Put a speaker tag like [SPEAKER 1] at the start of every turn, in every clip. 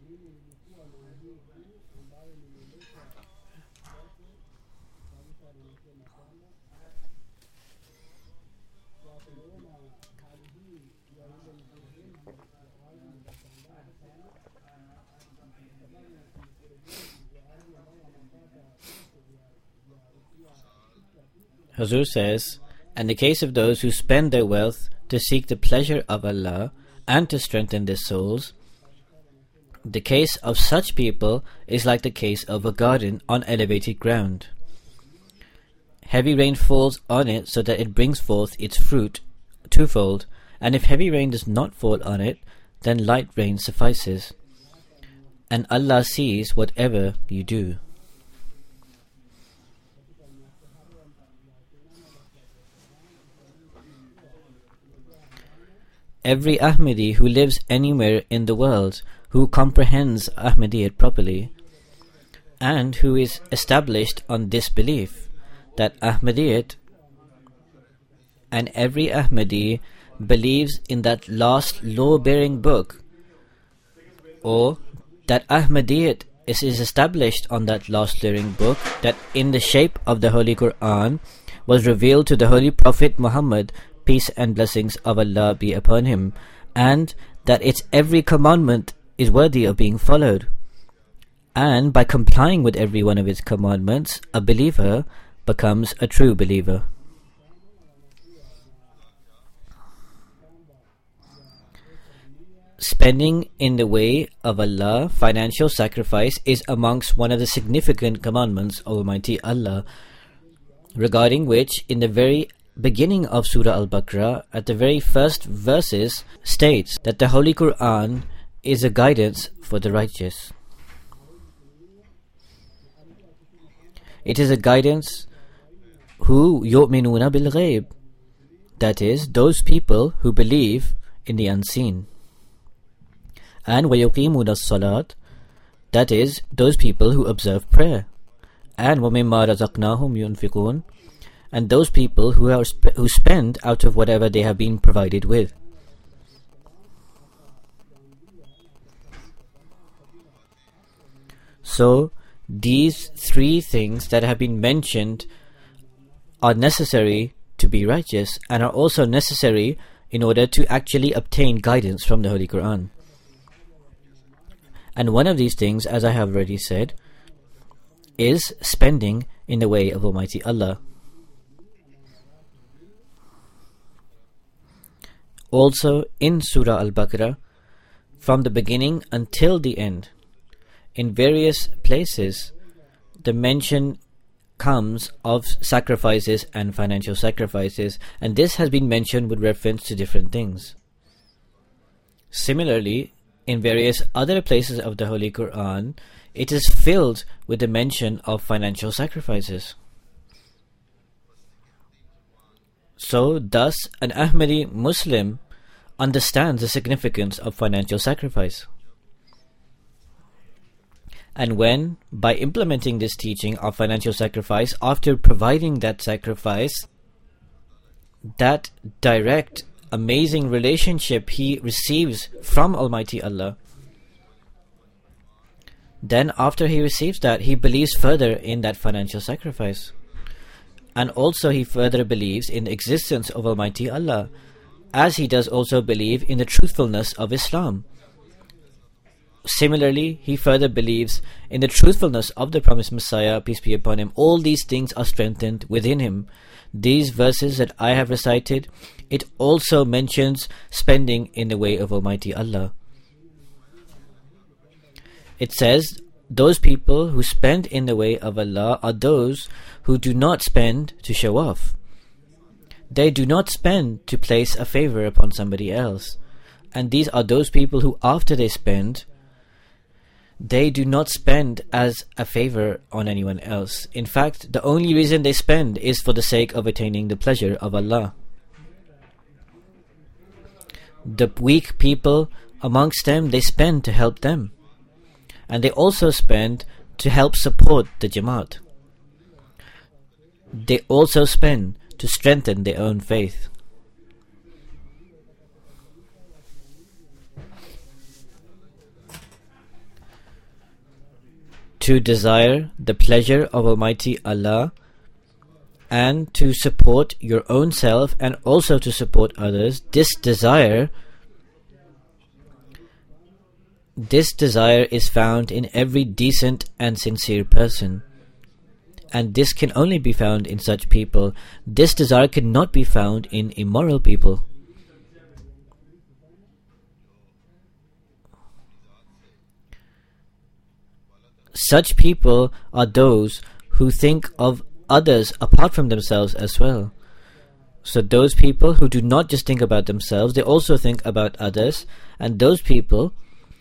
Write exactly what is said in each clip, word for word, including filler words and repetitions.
[SPEAKER 1] Huzur says, and the case of those who spend their wealth to seek the pleasure of Allah and to strengthen their souls, the case of such people is like the case of a garden on elevated ground. Heavy rain falls on it so that it brings forth its fruit twofold, and if heavy rain does not fall on it, then light rain suffices. And Allah sees whatever you do. Every Ahmadi who lives anywhere in the world, who comprehends Ahmadiyyat properly, and who is established on this belief, that Ahmadiyyat, and every Ahmadi believes in that last law-bearing book, or that Ahmadiyyat is, is established on that last law-bearing book, that in the shape of the Holy Quran was revealed to the Holy Prophet Muhammad, peace and blessings of Allah be upon him, and that its every commandment is worthy of being followed, and by complying with every one of its commandments, a believer becomes a true believer. Spending in the way of Allah, financial sacrifice, is amongst one of the significant commandments of Almighty Allah, regarding which in the very beginning of Surah Al-Baqarah, at the very first verses, states that the Holy Quran is a guidance for the righteous. It is a guidance who yu'minuna bil ghayb, that is, those people who believe in the unseen. And wa yuqimuna as-salat, that is, those people who observe prayer. And wa mimma razaqnahum yunfiqun, and those people who are sp- who spend out of whatever they have been provided with. So, these three things that have been mentioned are necessary to be righteous, and are also necessary in order to actually obtain guidance from the Holy Quran. And one of these things, as I have already said, is spending in the way of Almighty Allah. Also in Surah Al-Baqarah, from the beginning until the end, in various places, the mention comes of sacrifices and financial sacrifices, and this has been mentioned with reference to different things. Similarly, in various other places of the Holy Quran, it is filled with the mention of financial sacrifices. So, thus, an Ahmadi Muslim understands the significance of financial sacrifice. And when, by implementing this teaching of financial sacrifice, after providing that sacrifice, that direct, amazing relationship he receives from Almighty Allah, then after he receives that, he believes further in that financial sacrifice. And also he further believes in the existence of Almighty Allah, as he does also believe in the truthfulness of Islam. Similarly, he further believes in the truthfulness of the promised Messiah, peace be upon him. All these things are strengthened within him. These verses that I have recited, it also mentions spending in the way of Almighty Allah. It says, those people who spend in the way of Allah are those who do not spend to show off. They do not spend to place a favor upon somebody else. And these are those people who, after they spend, they do not spend as a favor on anyone else. In fact, the only reason they spend is for the sake of attaining the pleasure of Allah. The weak people amongst them, they spend to help them. And they also spend to help support the Jamaat. They also spend to strengthen their own faith. to desire the pleasure of Almighty Allah, and to support your own self and also to support others. This desire This desire is found in every decent and sincere person, and this can only be found in such people. This desire cannot be found in immoral people. Such people are those who think of others apart from themselves as well. So those people who do not just think about themselves, they also think about others, and those people,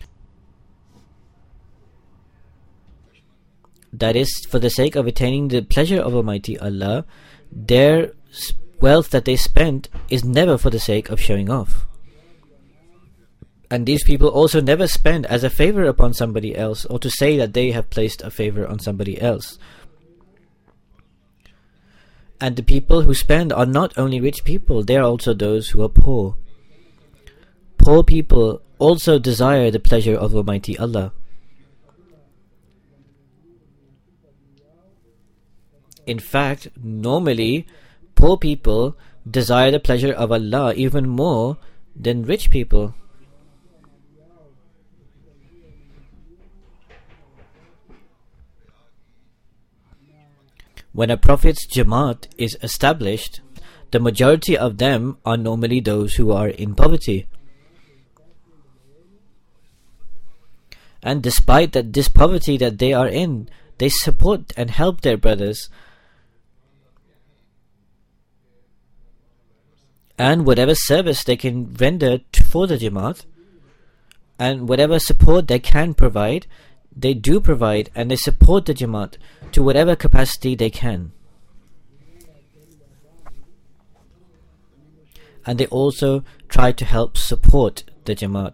[SPEAKER 1] that is for the sake of attaining the pleasure of Almighty Allah, their wealth that they spend is never for the sake of showing off. And these people also never spend as a favor upon somebody else, or to say that they have placed a favor on somebody else. And the people who spend are not only rich people, they are also those who are poor. Poor people also desire the pleasure of Almighty Allah. In fact, normally, poor people desire the pleasure of Allah even more than rich people. When a Prophet's Jamaat is established, the majority of them are normally those who are in poverty. And despite that, this poverty that they are in, they support and help their brothers. And whatever service they can render to, for the Jamaat, and whatever support they can provide, they do provide, and they support the Jamaat to whatever capacity they can. And they also try to help support the Jamaat.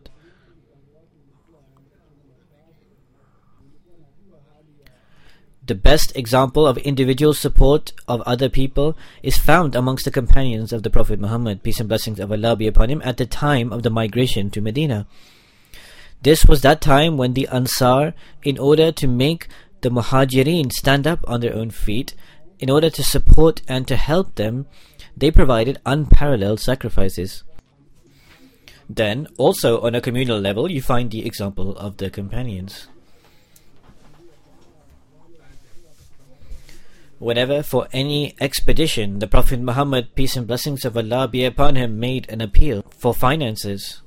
[SPEAKER 1] The best example of individual support of other people is found amongst the companions of the Prophet Muhammad, peace and blessings of Allah be upon him, at the time of the migration to Medina. This was that time when the Ansar, in order to make the Muhajirin stand up on their own feet, in order to support and to help them, they provided unparalleled sacrifices. Then, also on a communal level, you find the example of the companions. Whenever for any expedition the Prophet Muhammad, peace and blessings of Allah be upon him, made an appeal for finances,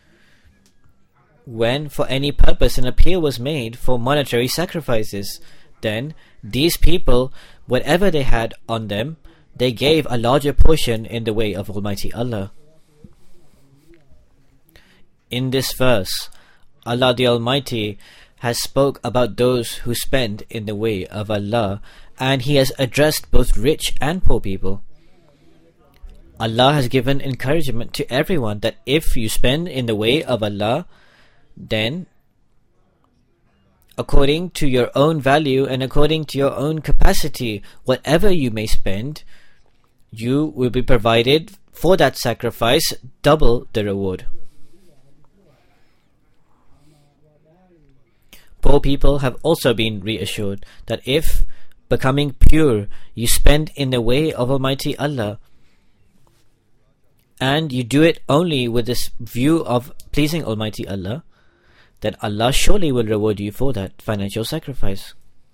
[SPEAKER 1] when for any purpose an appeal was made for monetary sacrifices, then these people, whatever they had on them, they gave a larger portion in the way of Almighty Allah. In this verse, Allah the Almighty has spoke about those who spend in the way of Allah, and He has addressed both rich and poor people. Allah has given encouragement to everyone that if you spend in the way of Allah, then according to your own value and according to your own capacity, whatever you may spend, you will be provided for that sacrifice double the reward. Poor people have also been reassured that if, becoming pure, you spend in the way of Almighty Allah, and you do it only with this view of pleasing Almighty Allah, then Allah surely will reward you for that financial sacrifice.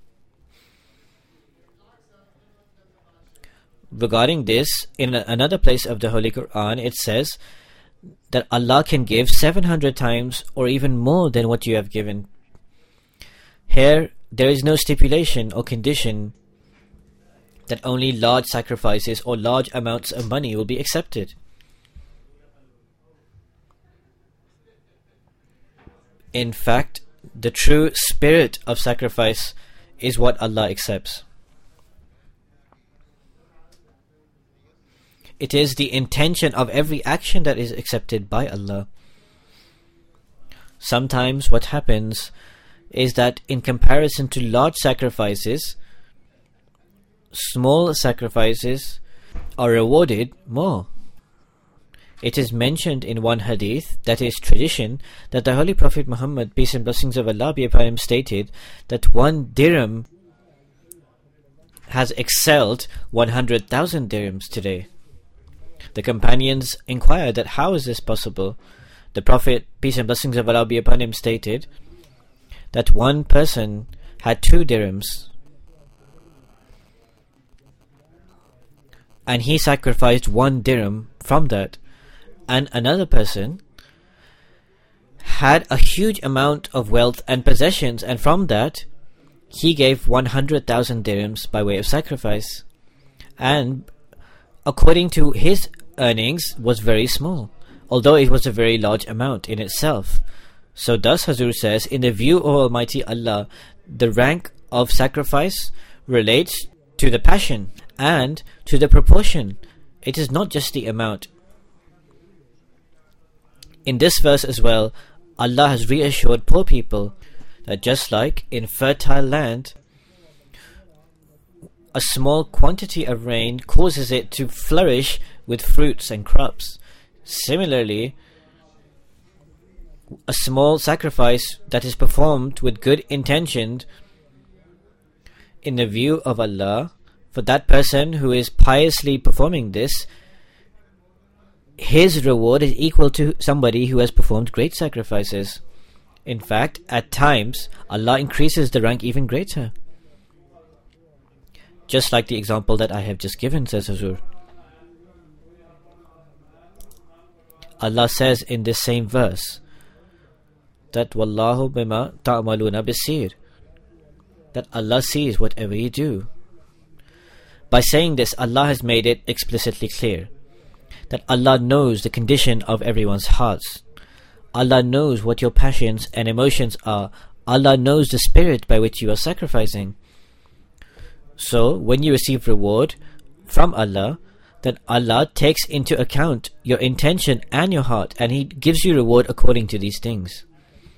[SPEAKER 1] Regarding this, in another place of the Holy Quran, it says that Allah can give seven hundred times or even more than what you have given. Here, there is no stipulation or condition that only large sacrifices or large amounts of money will be accepted. In fact, the true spirit of sacrifice is what Allah accepts. It is the intention of every action that is accepted by Allah. Sometimes what happens is that in comparison to large sacrifices, small sacrifices are rewarded more. It is mentioned in one hadith, that is tradition, that the Holy Prophet Muhammad, peace and blessings of Allah be upon him, stated that one dirham has excelled one hundred thousand dirhams today. The companions inquired that how is this possible? The Prophet, peace and blessings of Allah be upon him, stated that one person had two dirhams and he sacrificed one dirham from that, and another person had a huge amount of wealth and possessions, and from that he gave one hundred thousand dirhams by way of sacrifice, and according to his earnings was very small, although it was a very large amount in itself. So thus Hazur says, in the view of Almighty Allah, the rank of sacrifice relates to the passion and to the proportion. It is not just the amount. In this verse as well, Allah has reassured poor people that just like in fertile land, a small quantity of rain causes it to flourish with fruits and crops. Similarly, a small sacrifice that is performed with good intention in the view of Allah, for that person who is piously performing this, his reward is equal to somebody who has performed great sacrifices. In fact, at times, Allah increases the rank even greater. Just like the example that I have just given, says Hazur. Allah says in this same verse that Wallahu bima ta'maluna bisir, that Allah sees whatever you do. By saying this, Allah has made it explicitly clear that Allah knows the condition of everyone's hearts. Allah knows what your passions and emotions are. Allah knows the spirit by which you are sacrificing. So, when you receive reward from Allah, then Allah takes into account your intention and your heart, and He gives you reward according to these things.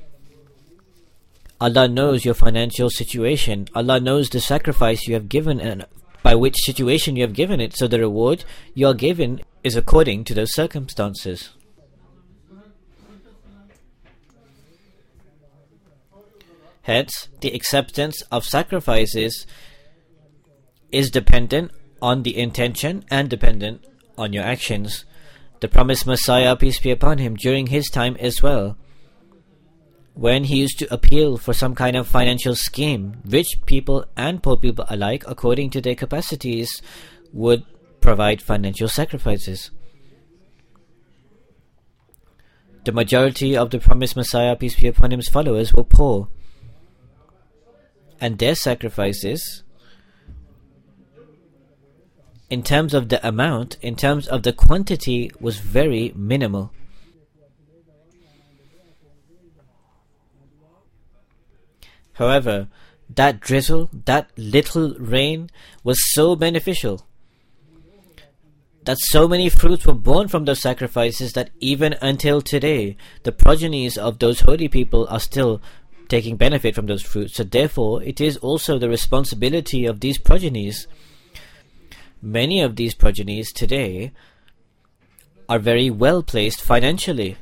[SPEAKER 1] Allah knows your financial situation. Allah knows the sacrifice you have given and by which situation you have given it. So the reward you are given is according to those circumstances. Hence, the acceptance of sacrifices is dependent on the intention and dependent on your actions. The promised Messiah, peace be upon him, during his time as well, when he used to appeal for some kind of financial scheme, rich people and poor people alike, according to their capacities, would provide financial sacrifices. The majority of the promised Messiah, peace be upon him's followers, were poor, and their sacrifices, in terms of the amount, in terms of the quantity, was very minimal. However, that drizzle, that little rain, was so beneficial that so many fruits were born from those sacrifices that even until today, the progenies of those holy people are still taking benefit from those fruits. So therefore, it is also the responsibility of these progenies. Many of these progenies today are very well placed financially.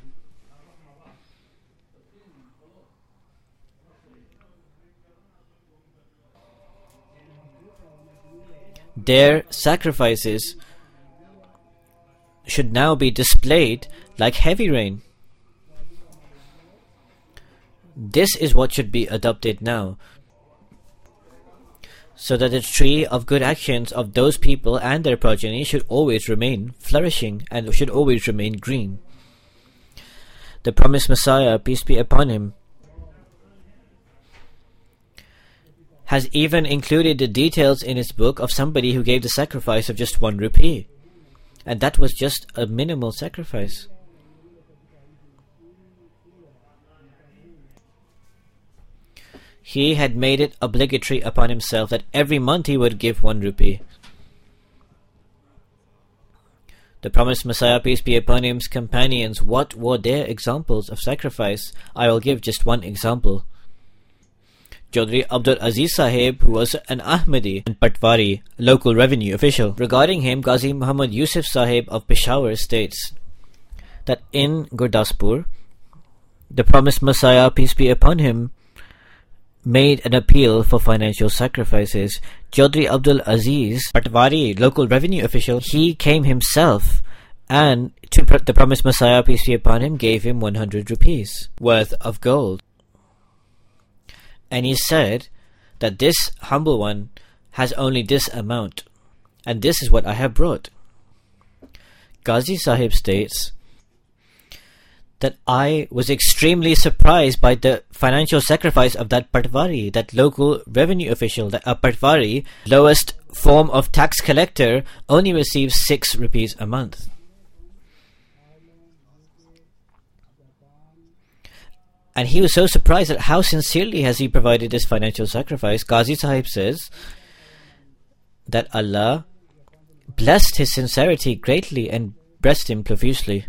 [SPEAKER 1] Their sacrifices should now be displayed like heavy rain. This is what should be adopted now, so that the tree of good actions of those people and their progeny should always remain flourishing and should always remain green. The promised Messiah, peace be upon him, has even included the details in his book of somebody who gave the sacrifice of just one rupee, and that was just a minimal sacrifice. He had made it obligatory upon himself that every month he would give one rupee. The promised Messiah, peace be upon him's companions, what were their examples of sacrifice? I will give just one example. Chaudhry Abdul Aziz Sahib, who was an Ahmadi and Patwari local revenue official. Regarding him, Ghazi Muhammad Yusuf Sahib of Peshawar states that in Gurdaspur, the promised Messiah, peace be upon him, made an appeal for financial sacrifices. Chaudhry Abdul Aziz Patwari, local revenue official, he came himself and to pr- the promised Messiah, peace be upon him, gave him one hundred rupees worth of gold. And he said that this humble one has only this amount, and this is what I have brought. Ghazi Sahib states that I was extremely surprised by the financial sacrifice of that Patwari, that local revenue official, that a Patwari, lowest form of tax collector, only receives six rupees a month. And he was so surprised at how sincerely has he provided this financial sacrifice. Ghazi Sahib says that Allah blessed his sincerity greatly and blessed him profusely.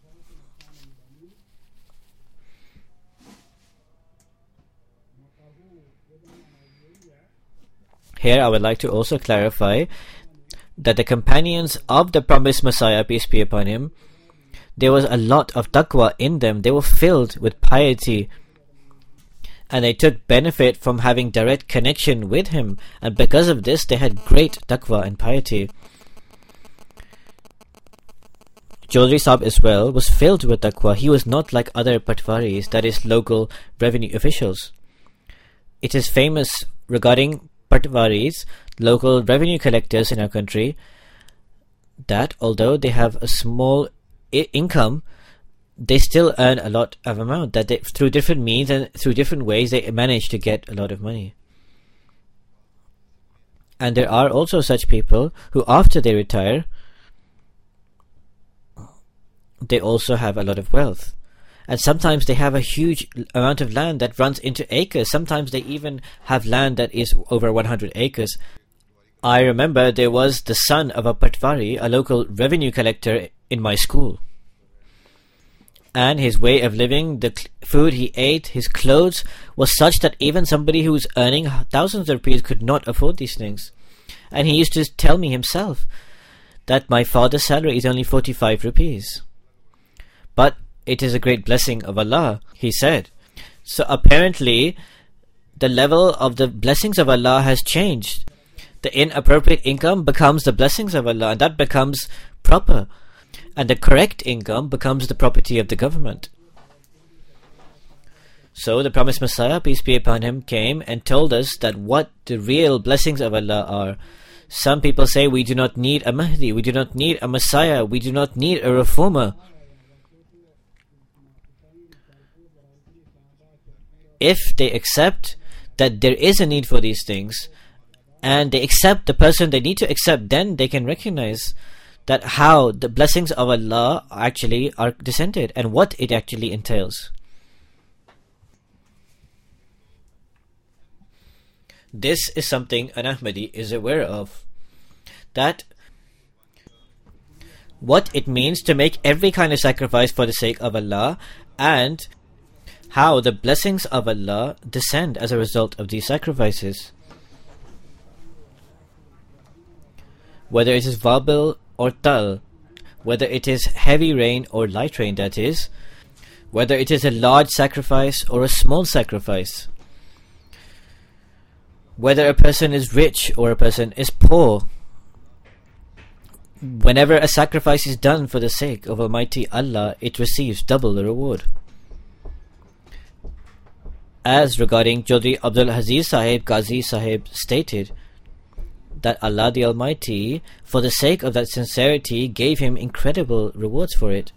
[SPEAKER 1] Here I would like to also clarify that the companions of the promised Messiah, peace be upon him, there was a lot of taqwa in them. They were filled with piety, and they took benefit from having direct connection with him, and because of this they had great taqwa and piety. Chaudhry Sahib as well was filled with taqwa. He was not like other patwaris, that is, local revenue officials. It is famous regarding patwaris, local revenue collectors in our country, that although they have a small I- income, they still earn a lot of amount, that they, through different means and through different ways they manage to get a lot of money. And there are also such people who after they retire, they also have a lot of wealth. And sometimes they have a huge amount of land that runs into acres. Sometimes they even have land that is over one hundred acres. I remember there was the son of a patwari, a local revenue collector in my school. And his way of living, the cl- food he ate, his clothes, was such that even somebody who was earning thousands of rupees could not afford these things. And he used to tell me himself that my father's salary is only forty-five rupees. But it is a great blessing of Allah, he said. So apparently, the level of the blessings of Allah has changed. The inappropriate income becomes the blessings of Allah, and that becomes proper. And the correct income becomes the property of the government. So the promised Messiah, peace be upon him, came and told us that what the real blessings of Allah are. Some people say we do not need a Mahdi, we do not need a Messiah, we do not need a reformer. If they accept that there is a need for these things, and they accept the person they need to accept, then they can recognize that how the blessings of Allah actually are descended and what it actually entails. This is something an Ahmadi is aware of, that what it means to make every kind of sacrifice for the sake of Allah, and how the blessings of Allah descend as a result of these sacrifices. Whether it is wabil or tal, whether it is heavy rain or light rain, that is, whether it is a large sacrifice or a small sacrifice, whether a person is rich or a person is poor, whenever a sacrifice is done for the sake of Almighty Allah, it receives double the reward. As regarding Chaudhry Abdul Aziz Sahib, Ghazi Sahib stated that Allah the Almighty, for the sake of that sincerity, gave him incredible rewards for it.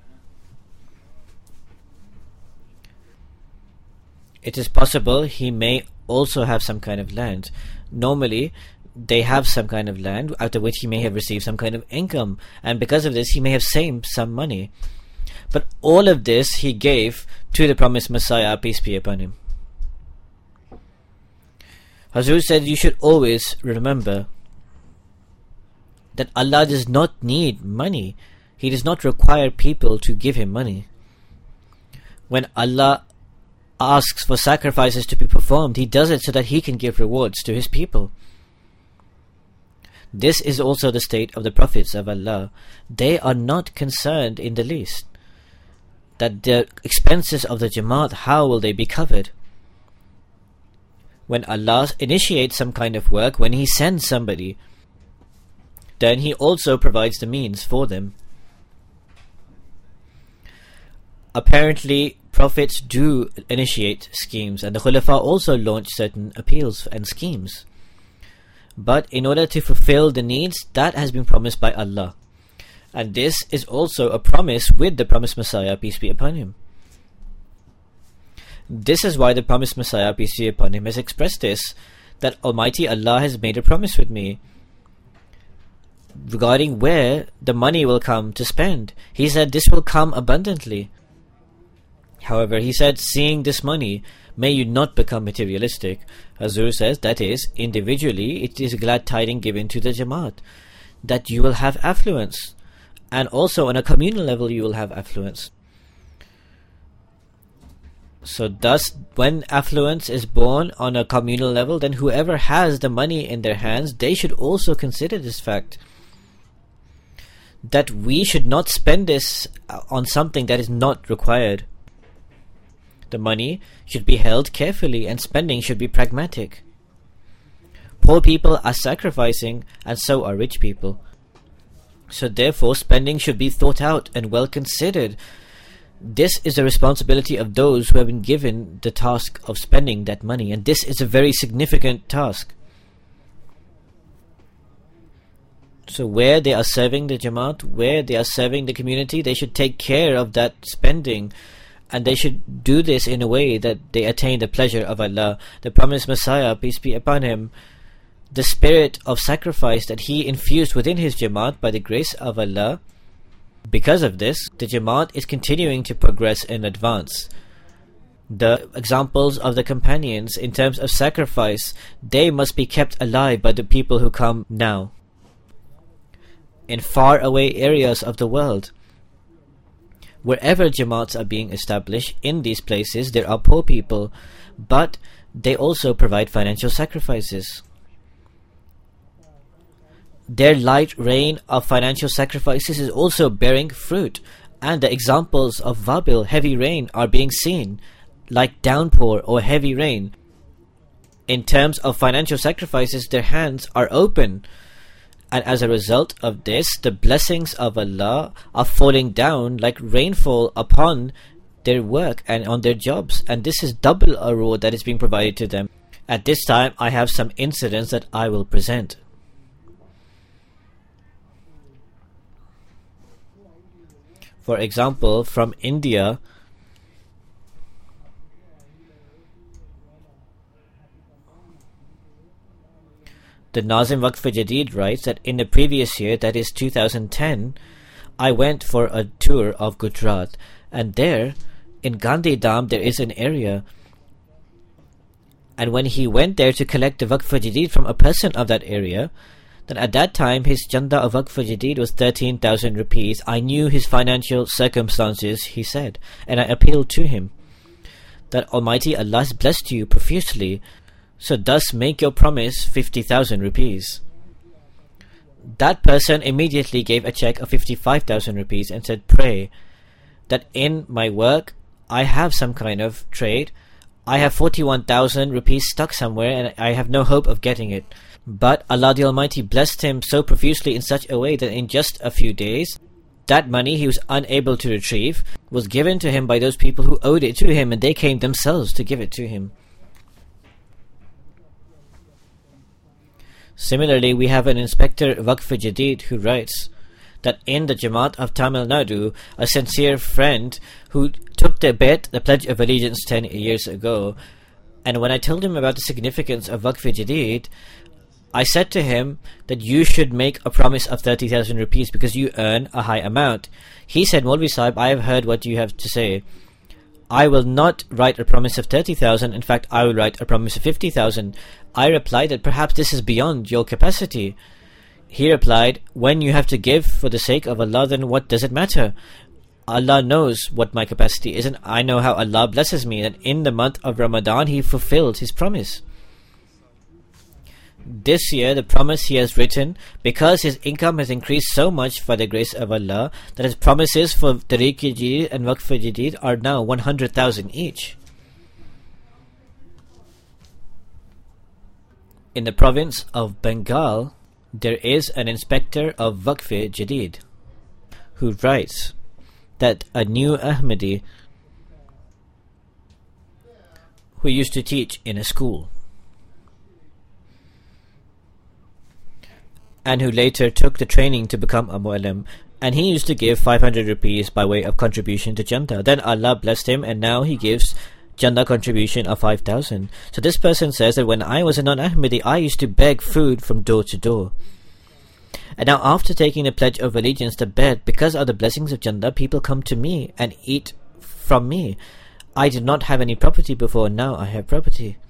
[SPEAKER 1] It is possible he may also have some kind of land. Normally, they have some kind of land, after which he may have received some kind of income, and because of this he may have saved some money. But all of this he gave to the promised Messiah, peace be upon him. Hazur said you should always remember that Allah does not need money. He does not require people to give him money. When Allah asks for sacrifices to be performed, he does it so that he can give rewards to his people. This is also the state of the prophets of Allah. They are not concerned in the least that the expenses of the Jamaat, how will they be covered? When Allah initiates some kind of work, when He sends somebody, then He also provides the means for them. Apparently, prophets do initiate schemes, and the Khulafa also launch certain appeals and schemes. But in order to fulfill the needs, that has been promised by Allah. And this is also a promise with the promised Messiah, peace be upon him. This is why the promised Messiah, peace be upon him, has expressed this, that Almighty Allah has made a promise with me regarding where the money will come to spend. He said this will come abundantly. However, He said, seeing this money, may you not become materialistic. Hazur says, that is, individually, it is a glad tiding given to the Jamaat, that you will have affluence. And also on a communal level, you will have affluence. So thus, when affluence is born on a communal level, then whoever has the money in their hands, they should also consider this fact, that we should not spend this on something that is not required. The money should be held carefully, and spending should be pragmatic. Poor people are sacrificing, and so are rich people. So therefore, spending should be thought out and well considered. This is the responsibility of those who have been given the task of spending that money, and this is a very significant task. So where they are serving the Jamaat, where they are serving the community, they should take care of that spending, and they should do this in a way that they attain the pleasure of Allah. The promised Messiah, peace be upon him, the spirit of sacrifice that he infused within his Jamaat by the grace of Allah, because of this, the Jamaat is continuing to progress and advance. The examples of the companions in terms of sacrifice, they must be kept alive by the people who come now. In far away areas of the world, wherever Jamaats are being established, in these places there are poor people, but they also provide financial sacrifices. Their light rain of financial sacrifices is also bearing fruit, and the examples of Wabil, heavy rain, are being seen, like downpour or heavy rain. In terms of financial sacrifices, their hands are open, and as a result of this, the blessings of Allah are falling down like rainfall upon their work and on their jobs, and this is double a reward that is being provided to them. At this time, I have some incidents that I will present. For example, from India, the Nazim Waqf Jadid writes that in the previous year, that is two thousand ten, I went for a tour of Gujarat, and there, in Gandhidham, there is an area, and when he went there to collect the Waqf Jadid from a person of that area, then at that time his chanda of Waqf Jadid was thirteen thousand rupees. I knew his financial circumstances, he said, and I appealed to him that Almighty Allah has blessed you profusely, so thus make your promise fifty thousand rupees. That person immediately gave a check of fifty-five thousand rupees and said, pray that in my work I have some kind of trade. I have forty-one thousand rupees stuck somewhere and I have no hope of getting it. But Allah the Almighty blessed him so profusely in such a way that in just a few days, that money he was unable to retrieve was given to him by those people who owed it to him, and they came themselves to give it to him. Similarly, we have an inspector Waqf Jadid who writes that in the Jamaat of Tamil Nadu, a sincere friend who took the bet, the Pledge of Allegiance ten years ago, and when I told him about the significance of Waqf Jadid, I said to him that you should make a promise of thirty thousand rupees because you earn a high amount. He said, Maulvi Sahib, I have heard what you have to say. I will not write a promise of thirty thousand. In fact, I will write a promise of fifty thousand. I replied that perhaps this is beyond your capacity. He replied, when you have to give for the sake of Allah, then what does it matter? Allah knows what my capacity is, and I know how Allah blesses me, that in the month of Ramadan He fulfilled His promise. This year, the promise he has written, because his income has increased so much by the grace of Allah, that his promises for Tariq-e-Jadid and Waqf-e-Jadid are now one hundred thousand each. In the province of Bengal, there is an inspector of Waqf-e-Jadid who writes that a new Ahmadi who used to teach in a school and who later took the training to become a mu'allim, and he used to give five hundred rupees by way of contribution to Jannah. Then Allah blessed him, and now he gives Jannah contribution of five thousand. So this person says that when I was a non-Ahmadi, I used to beg food from door to door. And now after taking the pledge of allegiance to bed, because of the blessings of Jannah, people come to me and eat from me. I did not have any property before, now I have property.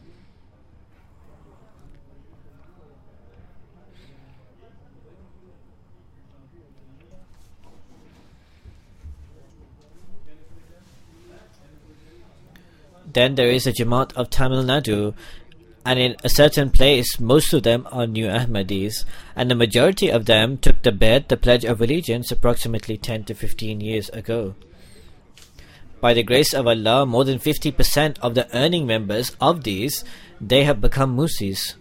[SPEAKER 1] Then there is a Jamaat of Tamil Nadu, and in a certain place most of them are new Ahmadis, and the majority of them took the bed, the pledge of allegiance, approximately ten to fifteen years ago. By the grace of Allah, more than fifty percent of the earning members of these, they have become Musis.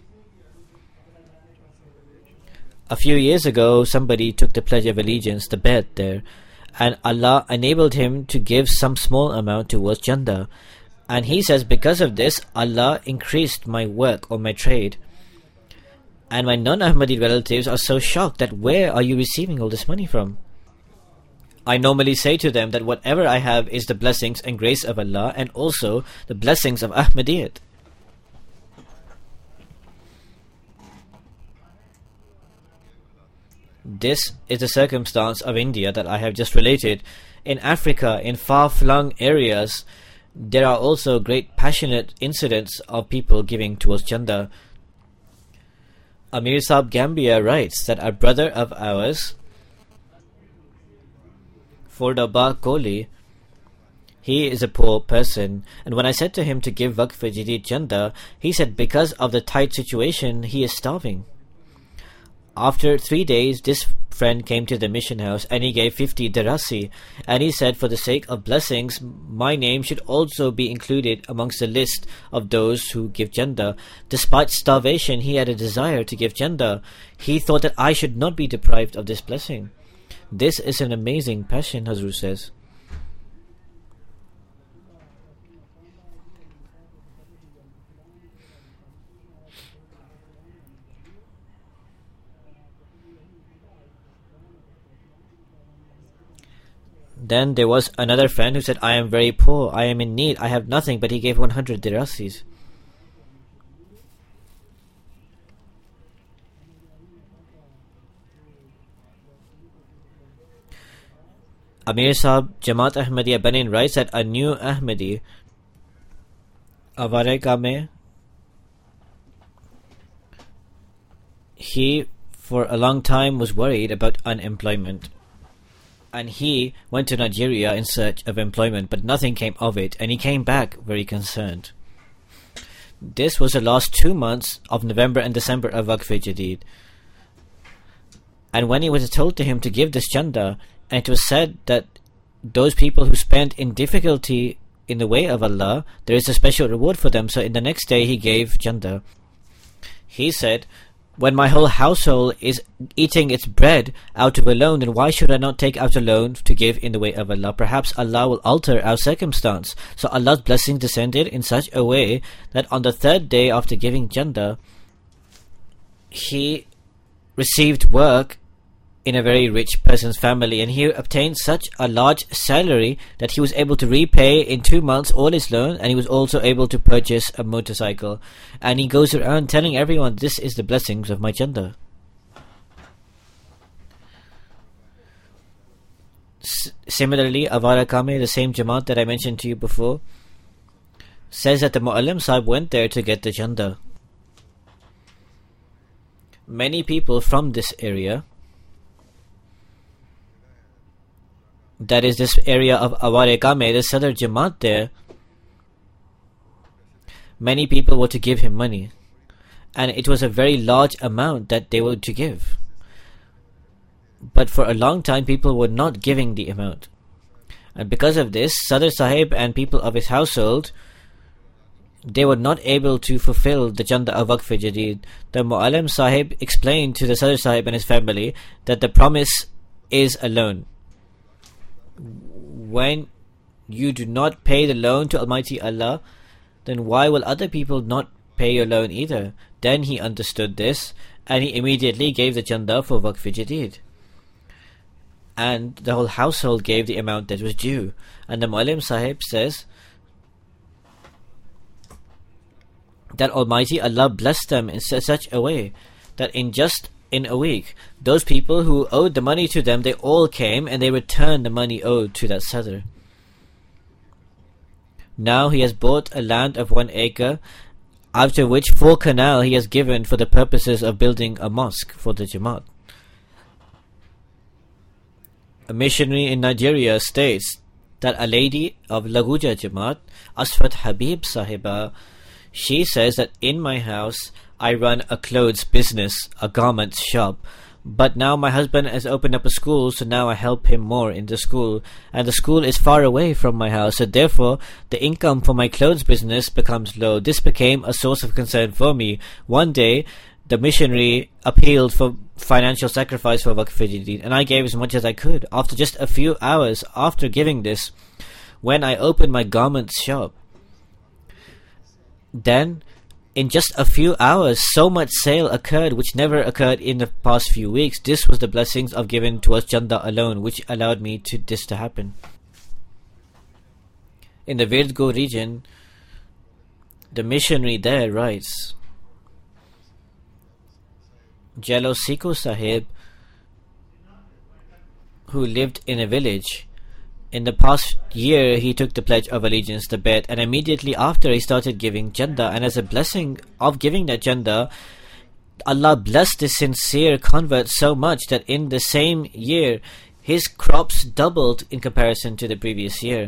[SPEAKER 1] A few years ago, somebody took the pledge of allegiance, the bed there, and Allah enabled him to give some small amount towards Jannah. And he says, because of this, Allah increased my work or my trade. And my non-Ahmadi relatives are so shocked that where are you receiving all this money from? I normally say to them that whatever I have is the blessings and grace of Allah, and also the blessings of Ahmadiyyat. This is the circumstance of India that I have just related. In Africa, in far-flung areas, there are also great passionate incidents of people giving towards Jannah. Amir Sahib Gambia writes that a brother of ours, Fordaba Kohli, he is a poor person, and when I said to him to give Waqf-e-Jadid Jannah, he said because of the tight situation he is starving. After three days, this friend came to the mission house and he gave fifty dirasi, and he said, for the sake of blessings, my name should also be included amongst the list of those who give Jannah. Despite starvation, he had a desire to give Jannah. He thought that I should not be deprived of this blessing. This is an amazing passion, Hazrat says. Then there was another friend who said, I am very poor, I am in need, I have nothing, but he gave one hundred dirasis. Amir Sahib Jamaat Ahmadiyya Benin writes that a new Ahmadi, Avareka mein, he for a long time was worried about unemployment. And he went to Nigeria in search of employment, but nothing came of it, and he came back very concerned. This was the last two months of November and December of Waqf-e-Jadid. And when it was told to him to give this Jannah, and it was said that those people who spend in difficulty in the way of Allah, there is a special reward for them. So in the next day he gave Jannah. He said, when my whole household is eating its bread out of a loan, then why should I not take out a loan to give in the way of Allah? Perhaps Allah will alter our circumstance. So Allah's blessing descended in such a way that on the third day after giving Jannah, he received work in a very rich person's family, and he obtained such a large salary that he was able to repay in two months all his loan, and he was also able to purchase a motorcycle. And he goes around telling everyone, this is the blessings of my Jannah. S- similarly, Avara Kame, the same Jamaat that I mentioned to you before, says that the Mu'allim Sahib went there to get the Jannah. Many people from this area, that is this area of Aware Kame, the Sadr Jamaat there, many people were to give him money. and it was a very large amount that they were to give. But for a long time, people were not giving the amount. And because of this, Sadr Sahib and people of his household, they were not able to fulfill the Chanda of Waqf Jadid. The Mu'allim Sahib explained to the Sadr Sahib and his family that the promise is a loan. When you do not pay the loan to Almighty Allah, then why will other people not pay your loan either? Then he understood this, and he immediately gave the Chanda for Waqf Jadid. And the whole household gave the amount that was due. And the Mu'allim Sahib says that Almighty Allah blessed them in such a way that in just in a week, those people who owed the money to them, they all came and they returned the money owed to that Sadr. Now he has bought a land of one acre, after which four canal he has given for the purposes of building a mosque for the Jamaat. A missionary in Nigeria states that a lady of Laguja Jamaat, Asfat Habib Sahiba, she says that in my house I run a clothes business, a garments shop, but now my husband has opened up a school, so now I help him more in the school, and the school is far away from my house, so therefore the income for my clothes business becomes low. This became a source of concern for me. One day the missionary appealed for financial sacrifice for Waqf Jadid, and I gave as much as I could. After just a few hours after giving this, when I opened my garments shop, then in just a few hours so much sale occurred which never occurred in the past few weeks. This was the blessings of giving towards Chanda alone which allowed me to this to happen. In the Virdgo region, the missionary there writes, Jalo Sikho Sahib, who lived in a village, in the past year he took the pledge of allegiance, the bet, and immediately after he started giving Chanda, and as a blessing of giving that Chanda, Allah blessed this sincere convert so much that in the same year his crops doubled in comparison to the previous year.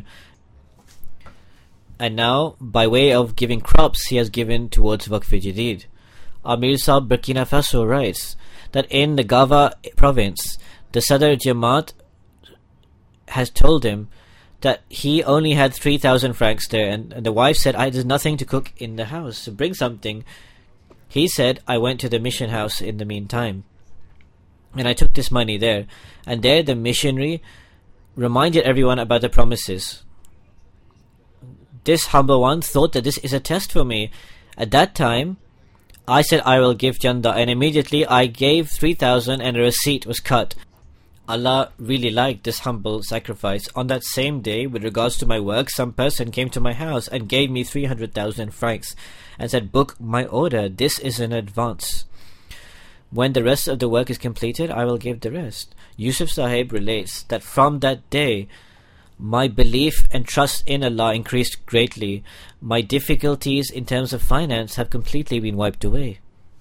[SPEAKER 1] And now, by way of giving crops, he has given towards Waqf Jadid. Amir Sahib Burkina Faso writes that in the Gawa province, the Sadr Jamaat has told him that he only had three thousand francs there, and, and the wife said, I, there's nothing to cook in the house, so bring something. He said, I went to the mission house in the meantime, and I took this money there, and there the missionary reminded everyone about the promises. This humble one thought that this is a test for me. At that time, I said I will give Chanda, and immediately I gave three thousand and a receipt was cut. Allah really liked this humble sacrifice. On that same day, with regards to my work, some person came to my house and gave me three hundred thousand francs and said, book my order, this is an advance. When the rest of the work is completed, I will give the rest. Yusuf Sahib relates that from that day, my belief and trust in Allah increased greatly. My difficulties in terms of finance have completely been wiped away.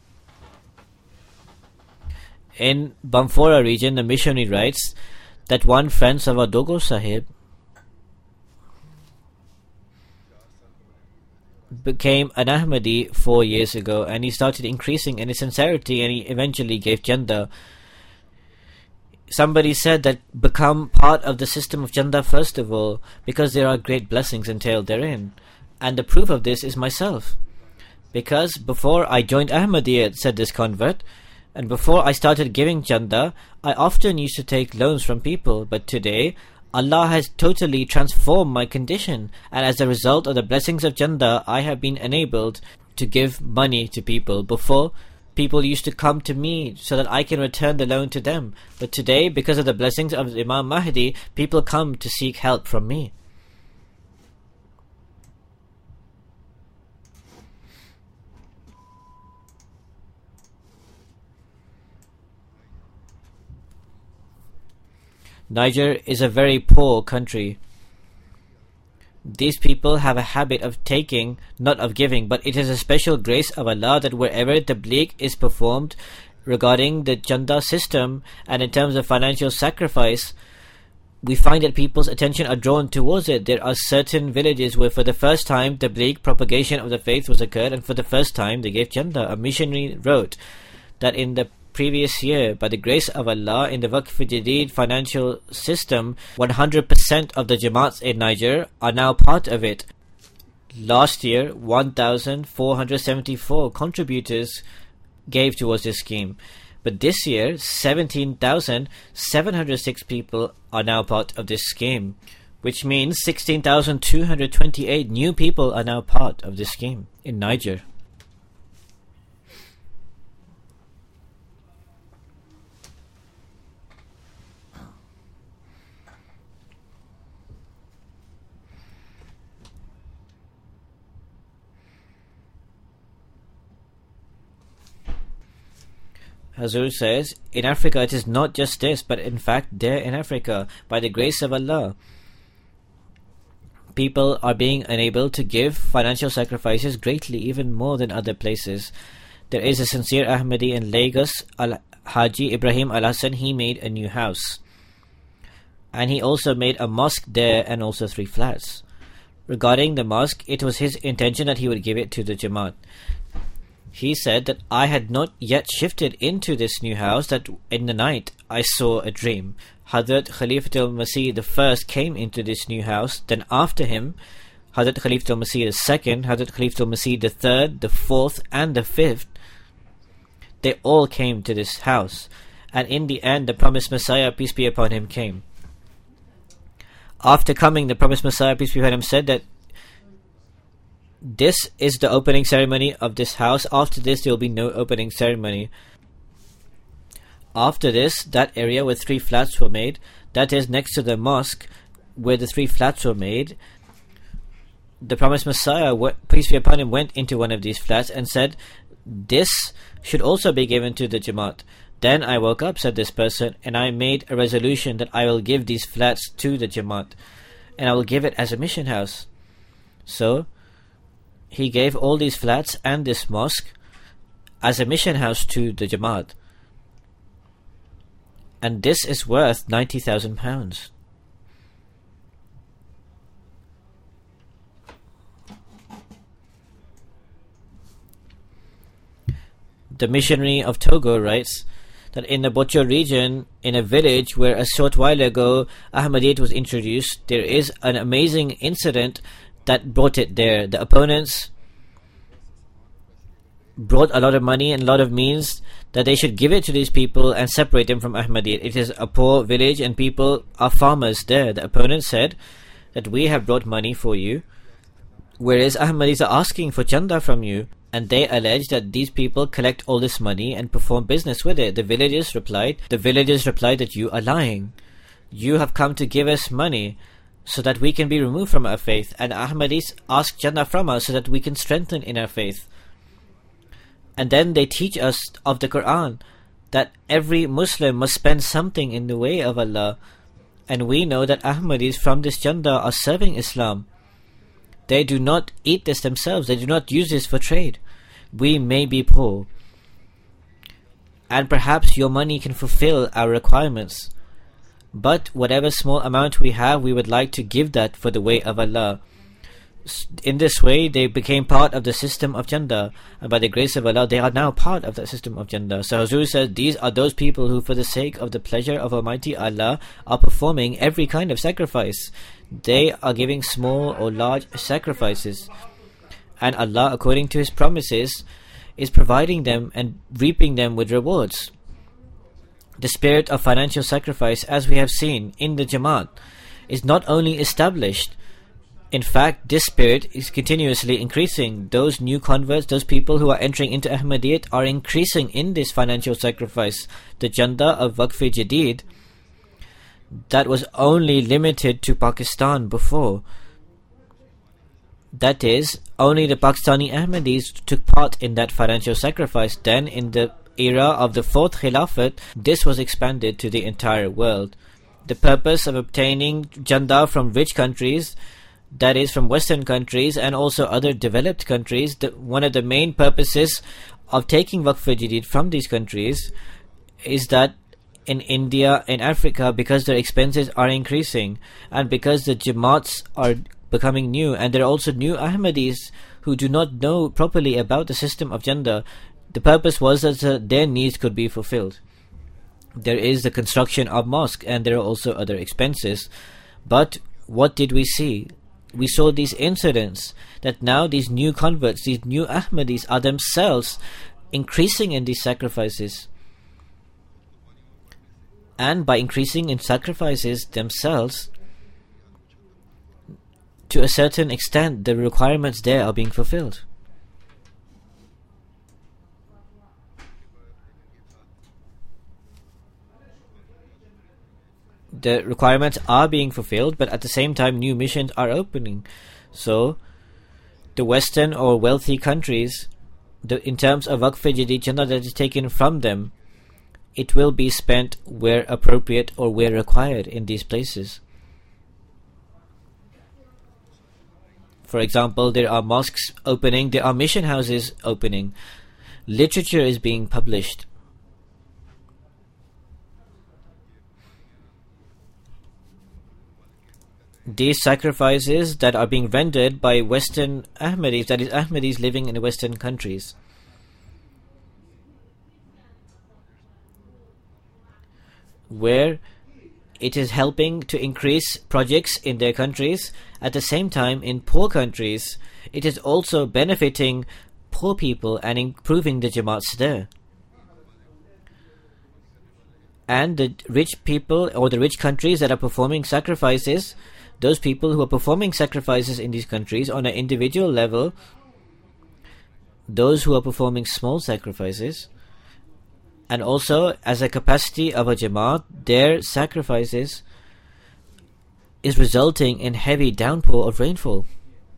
[SPEAKER 1] In Bamfora region, the missionary writes that one friend, Savadogo Sahib, became an Ahmadi four years ago, and he started increasing in his sincerity, and he eventually gave Chanda. Somebody said that become part of the system of Chanda first of all, because there are great blessings entailed therein. And the proof of this is myself. Because before I joined Ahmadiyya, said this convert, and before I started giving Chanda, I often used to take loans from people, but today Allah has totally transformed my condition, and as a result of the blessings of Chanda, I have been enabled to give money to people. Before, people used to come to me so that I can return the loan to them, but today, because of the blessings of Imam Mahdi, people come to seek help from me. Niger is a very poor country. These people have a habit of taking, not of giving, but it is a special grace of Allah that wherever tabligh is performed regarding the Chanda system and in terms of financial sacrifice, we find that people's attention are drawn towards it. There are certain villages where for the first time the Tabligh propagation of the faith was occurred, and for the first time they gave chanda. A missionary wrote that in the previous year, by the grace of Allah, in the Waqf-e-Jadid financial system, one hundred percent of the Jamaats in Niger are now part of it. Last year, one thousand four hundred seventy-four contributors gave towards this scheme. But this year, seventeen thousand seven hundred six people are now part of this scheme, which means sixteen thousand two hundred twenty-eight new people are now part of this scheme in Niger. Hazur says, in Africa it is not just this, but in fact there in Africa, by the grace of Allah, people are being enabled to give financial sacrifices greatly, even more than other places. There is a sincere Ahmadi in Lagos, Al-Haji Ibrahim Al-Hassan. He made a new house. And he also made a mosque there and also three flats. Regarding the mosque, it was his intention that he would give it to the Jamaat. He said that I had not yet shifted into this new house, that in the night I saw a dream. Hazrat Khalifatul Masih the first came into this new house, then after him Hazrat Khalifatul Masih the second, Hazrat Khalifatul Masih the third, the fourth and the fifth, they all came to this house, and in the end the promised Messiah, peace be upon him, came. After coming, the promised Messiah, peace be upon him, said that this is the opening ceremony of this house. After this there will be no opening ceremony. After this, that area where three flats were made, that is next to the mosque where the three flats were made, the promised Messiah, peace be upon him, went into one of these flats and said, this should also be given to the Jamaat. Then I woke up, said this person, and I made a resolution that I will give these flats to the Jamaat, and I will give it as a mission house. So he gave all these flats and this mosque as a mission house to the Jamaat. And this is worth ninety thousand pounds. The missionary of Togo writes that in the Bocho region, in a village where a short while ago Ahmadiyyat was introduced, there is an amazing incident that brought it there. The opponents brought a lot of money and a lot of means that they should give it to these people and separate them from Ahmadiyyat. It is a poor village and people are farmers there. The opponents said that we have brought money for you, whereas Ahmadis are asking for chanda from you, and they allege that these people collect all this money and perform business with it. The villagers replied, the villagers replied that you are lying. You have come to give us money so that we can be removed from our faith, and Ahmadis ask chanda from us so that we can strengthen in our faith. And then they teach us of the Quran that every Muslim must spend something in the way of Allah, and we know that Ahmadis from this chanda are serving Islam. They do not eat this themselves, they do not use this for trade. We may be poor, and perhaps your money can fulfill our requirements, but whatever small amount we have, we would like to give that for the way of Allah. In this way, they became part of the system of chanda, and by the grace of Allah, they are now part of the system of chanda. So Huzur says, these are those people who, for the sake of the pleasure of Almighty Allah, are performing every kind of sacrifice. They are giving small or large sacrifices, and Allah, according to His promises, is providing them and reaping them with rewards. The spirit of financial sacrifice, as we have seen in the Jamaat, is not only established, in fact, this spirit is continuously increasing. Those new converts, those people who are entering into Ahmadiyyat, are increasing in this financial sacrifice. The chanda of Waqf-e-Jadid, that was only limited to Pakistan before. That is, only the Pakistani Ahmadis took part in that financial sacrifice. Then, in the era of the fourth Khilafat, this was expanded to the entire world. The purpose of obtaining chanda from rich countries, that is from Western countries and also other developed countries, the, one of the main purposes of taking Waqf-e-Jadid from these countries is that in India, in Africa, because their expenses are increasing and because the Jamaats are becoming new, and there are also new Ahmadis who do not know properly about the system of gender. The purpose was that uh, their needs could be fulfilled. There is the construction of mosque, and there are also other expenses. But what did we see? We saw these incidents that now these new converts, these new Ahmadis are themselves increasing in these sacrifices. And by increasing in sacrifices themselves, to a certain extent, the requirements there are being fulfilled. The requirements are being fulfilled, but at the same time, new missions are opening. So, the Western or wealthy countries, the, in terms of Waqf-e-Jadid Chanda that is taken from them, it will be spent where appropriate or where required in these places. For example, there are mosques opening, there are mission houses opening, literature is being published. These sacrifices that are being rendered by Western Ahmadis, that is Ahmadis living in Western countries. Where it is helping to increase projects in their countries. At the same time, in poor countries, it is also benefiting poor people and improving the Jamaats there. And the rich people or the rich countries that are performing sacrifices, those people who are performing sacrifices in these countries on an individual level, those who are performing small sacrifices, and also as a capacity of a Jamaat, their sacrifices is resulting in heavy downpour of rainfall.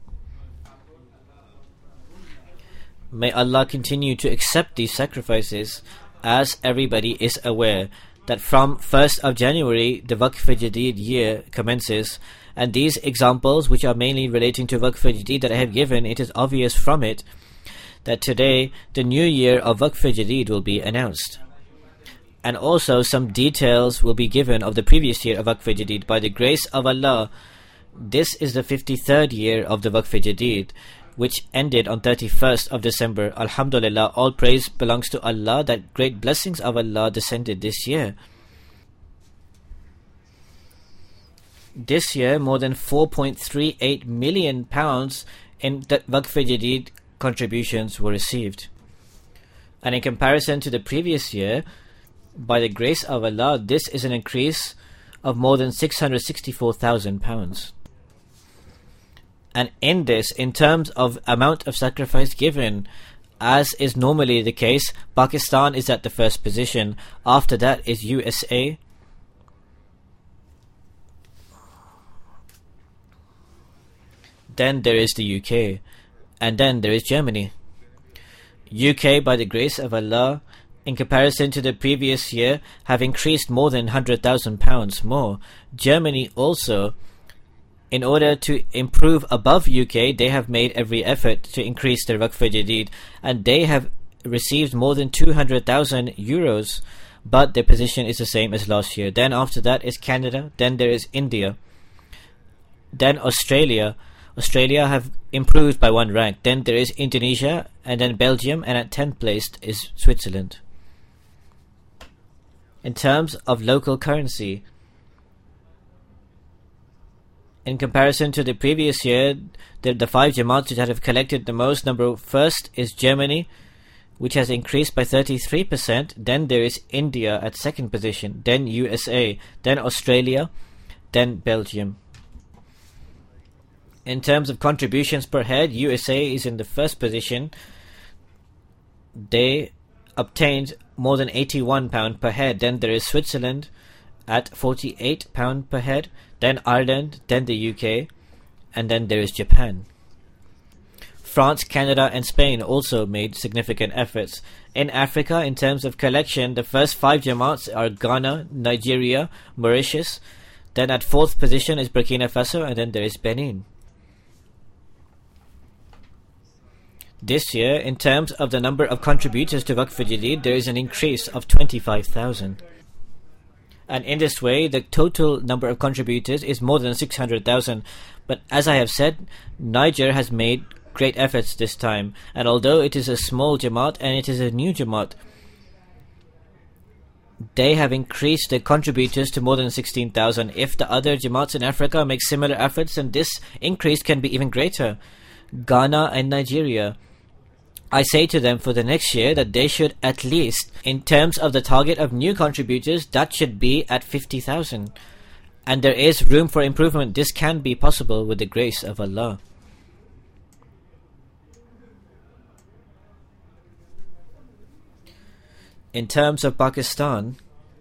[SPEAKER 1] May Allah continue to accept these sacrifices, as everybody is aware that from first of January the Waqf-e-Jadid year commences, and these examples which are mainly relating to Waqf-e-Jadid that I have given, it is obvious from it that today the new year of Waqf-e-Jadid will be announced. And also some details will be given of the previous year of Waqf-e-Jadid. By the grace of Allah, this is the fifty-third year of the Waqf-e-Jadid, which ended on thirty-first of December. Alhamdulillah, all praise belongs to Allah that great blessings of Allah descended this year. This year, more than four point three eight million pounds in the Waqf-e-Jadid contributions were received. And in comparison to the previous year, by the grace of Allah, this is an increase of more than six hundred sixty-four thousand pounds. And in this, in terms of amount of sacrifice given, as is normally the case, Pakistan is at the first position. After that is U S A. Then there is the U K. And then there is Germany. U K, by the grace of Allah, in comparison to the previous year, have increased more than one hundred thousand pounds more. Germany also, in order to improve above U K, they have made every effort to increase their Waqf-e-Jadid, and they have received more than two hundred thousand euros, but their position is the same as last year. Then after that is Canada, then there is India, then Australia. Australia have improved by one rank. Then there is Indonesia, and then Belgium, and at tenth place is Switzerland. In terms of local currency, in comparison to the previous year, the, the five Jamaats that have collected the most number, first is Germany, which has increased by thirty-three percent. Then there is India at second position, then U S A, then Australia, then Belgium. In terms of contributions per head, U S A is in the first position. They obtained more than eighty-one pounds per head. Then there is Switzerland at forty-eight pounds per head, then Ireland, then the U K, and then there is Japan. France, Canada, and Spain also made significant efforts. In Africa, in terms of collection, the first five Jamaats are Ghana, Nigeria, Mauritius. Then at fourth position is Burkina Faso, and then there is Benin. This year, in terms of the number of contributors to Waqf-e-Jadid, there is an increase of twenty-five thousand. And in this way, the total number of contributors is more than six hundred thousand. But as I have said, Niger has made great efforts this time. And although it is a small Jamaat and it is a new Jamaat, they have increased their contributors to more than sixteen thousand. If the other Jamaats in Africa make similar efforts, then this increase can be even greater. Ghana and Nigeria, I say to them for the next year that they should at least, in terms of the target of new contributors, that should be at fifty thousand. And there is room for improvement. This can be possible with the grace of Allah. In terms of Pakistan,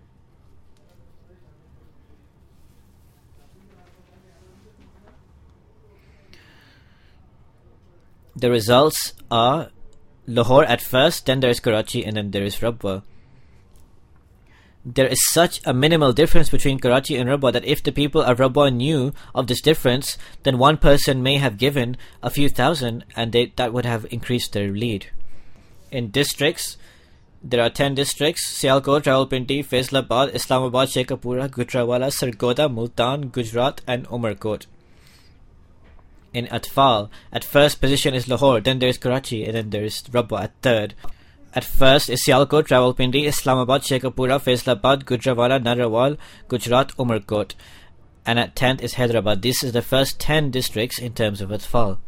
[SPEAKER 1] the results are Lahore at first, then there is Karachi, and then there is Rabwa. There is such a minimal difference between Karachi and Rabwa that if the people of Rabwa knew of this difference, then one person may have given a few thousand, and they, that would have increased their lead. In districts, there are ten districts: Sialkot, Rawalpindi, Faisalabad, Islamabad, Shekhupura, Gujranwala, Sargodha, Multan, Gujarat, and Umarkot. In Atfal, at first position is Lahore, then there is Karachi, and then there is Rabwa at third. At first is Sialkot, Rawalpindi, Islamabad, Shekhupura, Faisalabad, Gujranwala, Narwal, Gujarat, Umarkot. And at tenth is Hyderabad. This is the first ten districts in terms of Atfal.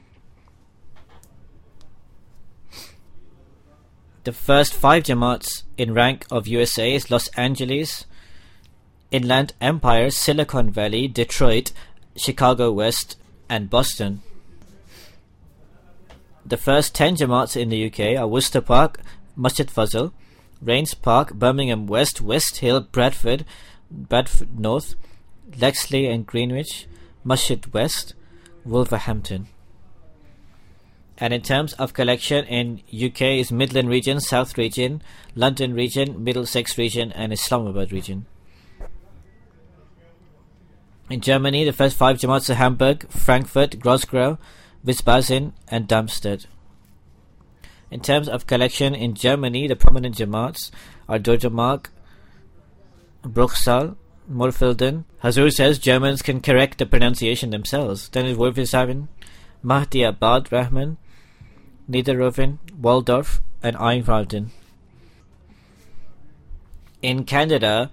[SPEAKER 1] The first five Jamaats in rank of U S A is Los Angeles, Inland Empire, Silicon Valley, Detroit, Chicago West, and Boston. The first ten Jamaats in the U K are Worcester Park, Masjid Fazl, Rains Park, Birmingham West, West Hill, Bradford, Bradford North, Lexley and Greenwich, Masjid West, Wolverhampton. And in terms of collection, in U K is Midland region, South region, London region, Middlesex region, and Islamabad region. In Germany, the first five Jamaats are Hamburg, Frankfurt, Grosgrau, Wiesbaden, and Darmstadt. In terms of collection in Germany, the prominent Jamaats are Dortmund, Bruchsal, Morfelden. Hazur says Germans can correct the pronunciation themselves. Then is Wolfishaven, Mahdiabad, Rahman, Niederhofen, Waldorf, and Einwarden. In Canada,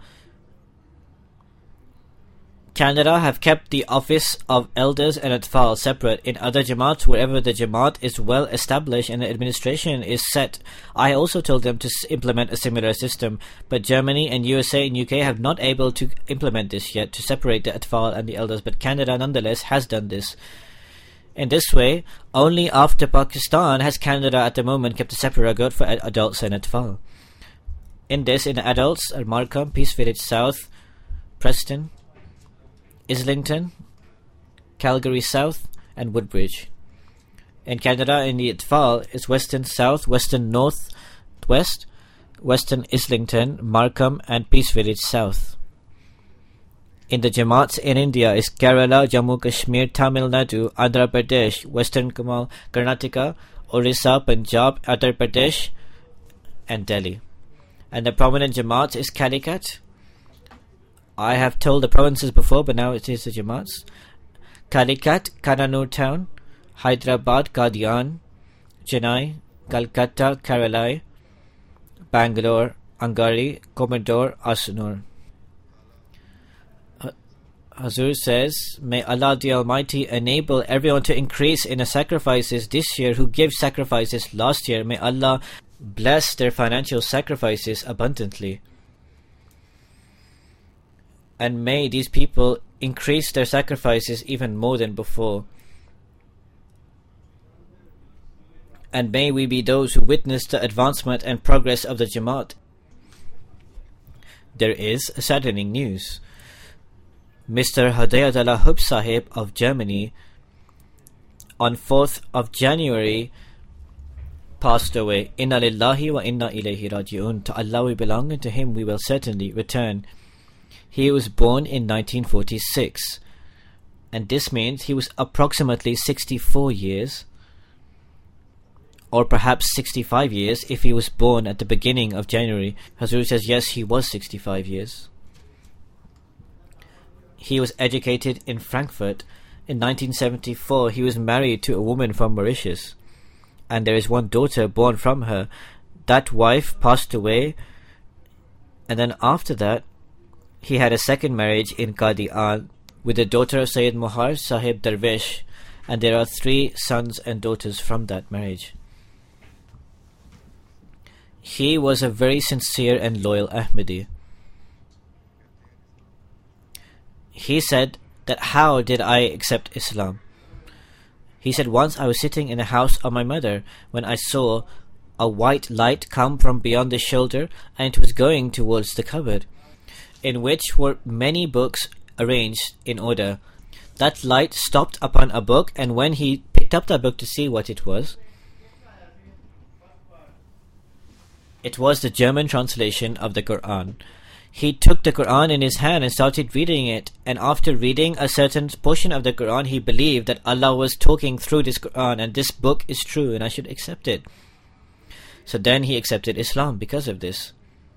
[SPEAKER 1] Canada have kept the office of elders and Atfal separate. In other Jamaats, wherever the Jamaat is well established and the administration is set, I also told them to implement a similar system. But Germany and U S A and U K have not able to implement this yet, to separate the Atfal and the elders. But Canada nonetheless has done this. In this way, only after Pakistan has Canada at the moment kept a separate record for adults and Atfal. In this, in adults are Markham, Peace Village South, Preston, Islington, Calgary South, and Woodbridge. In Canada, in the Atfal, is Western South, Western North West, Western Islington, Markham, and Peace Village South. In the Jamaats in India is Kerala, Jammu Kashmir, Tamil Nadu, Andhra Pradesh, Western Kamal, Karnataka, Orissa, Punjab, Uttar Pradesh, and Delhi. And the prominent Jamaats is Calicut. I have told the provinces before, but now it is the Jamaats. Calicut, Kannur Town, Hyderabad, Qadian, Chennai, Calcutta, Kerala, Bangalore, Angari, Commodore, Asanur. Hazur says, may Allah the Almighty enable everyone to increase in the sacrifices this year who gave sacrifices last year. May Allah bless their financial sacrifices abundantly. And may these people increase their sacrifices even more than before. And may we be those who witness the advancement and progress of the Jamaat. There is saddening news. Mister Hidayatullah Hub Sahib of Germany on fourth of January passed away. Inna lillahi wa inna ilayhi raji'un. To Allah we belong, and to Him we will certainly return. He was born in nineteen forty-six, and this means he was approximately sixty-four years, or perhaps sixty-five years if he was born at the beginning of January. Hazur says yes, he was sixty-five years. he was educated in Frankfurt. In nineteen seventy-four, he was married to a woman from Mauritius, and there is one daughter born from her. That wife passed away, and then after that, he had a second marriage in Qadian with the daughter of Sayyid Muhar Sahib Darwish, and there are three sons and daughters from that marriage. He was a very sincere and loyal Ahmadi. He said that how did I accept Islam? He said, once I was sitting in the house of my mother when I saw a white light come from beyond the shoulder, and it was going towards the cupboard, in which were many books arranged in order. That light stopped upon a book, and when he picked up that book to see what it was, it was the German translation of the Quran. He took the Quran in his hand and started reading it, and after reading a certain portion of the Quran, he believed that Allah was talking through this Quran, and this book is true and I should accept it. So then he accepted Islam because of this.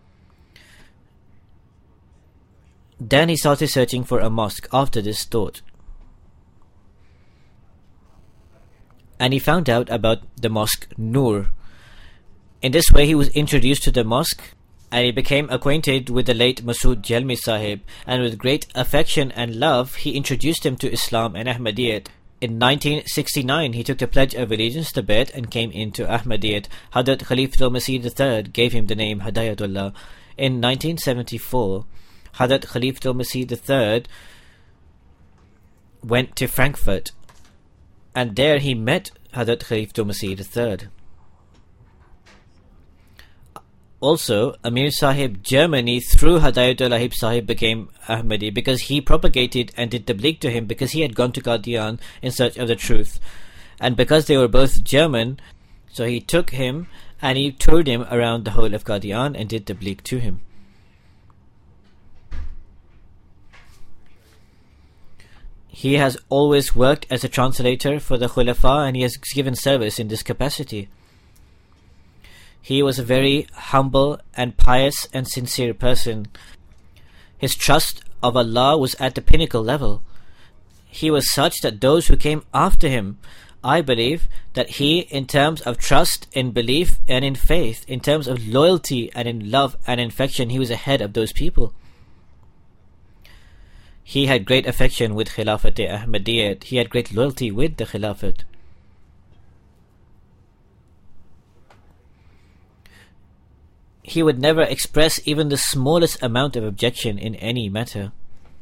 [SPEAKER 1] Then he started searching for a mosque after this thought, and he found out about the mosque Noor. In this way he was introduced to the mosque, and he became acquainted with the late Masood Jalmi Sahib, and with great affection and love he introduced him to Islam and Ahmadiyyat. In nineteen sixty-nine he took the pledge of allegiance to Bayt and came into Ahmadiyyat. Hadrat Khalifatul Masih the third gave him the name Hidayatullah. In nineteen seventy-four, Hadrat Khalifatul Masih the third went to Frankfurt, and there he met Hadrat Khalifatul Masih the third. Also, Amir Sahib Germany through Hidayatullah Lahib Sahib became Ahmadi, because he propagated and did tabligh to him, because he had gone to Qadian in search of the truth. And because they were both German, so he took him and he toured him around the whole of Qadian and did tabligh to him. He has always worked as a translator for the Khulafa, and he has given service in this capacity. He was a very humble and pious and sincere person. His trust of Allah was at the pinnacle level. He was such that those who came after him, I believe that he, in terms of trust, in belief and in faith, in terms of loyalty and in love and affection, he was ahead of those people. He had great affection with Khilafat-e-Ahmadiyyat. He had great loyalty with the Khilafat. He would never express even the smallest amount of objection in any matter.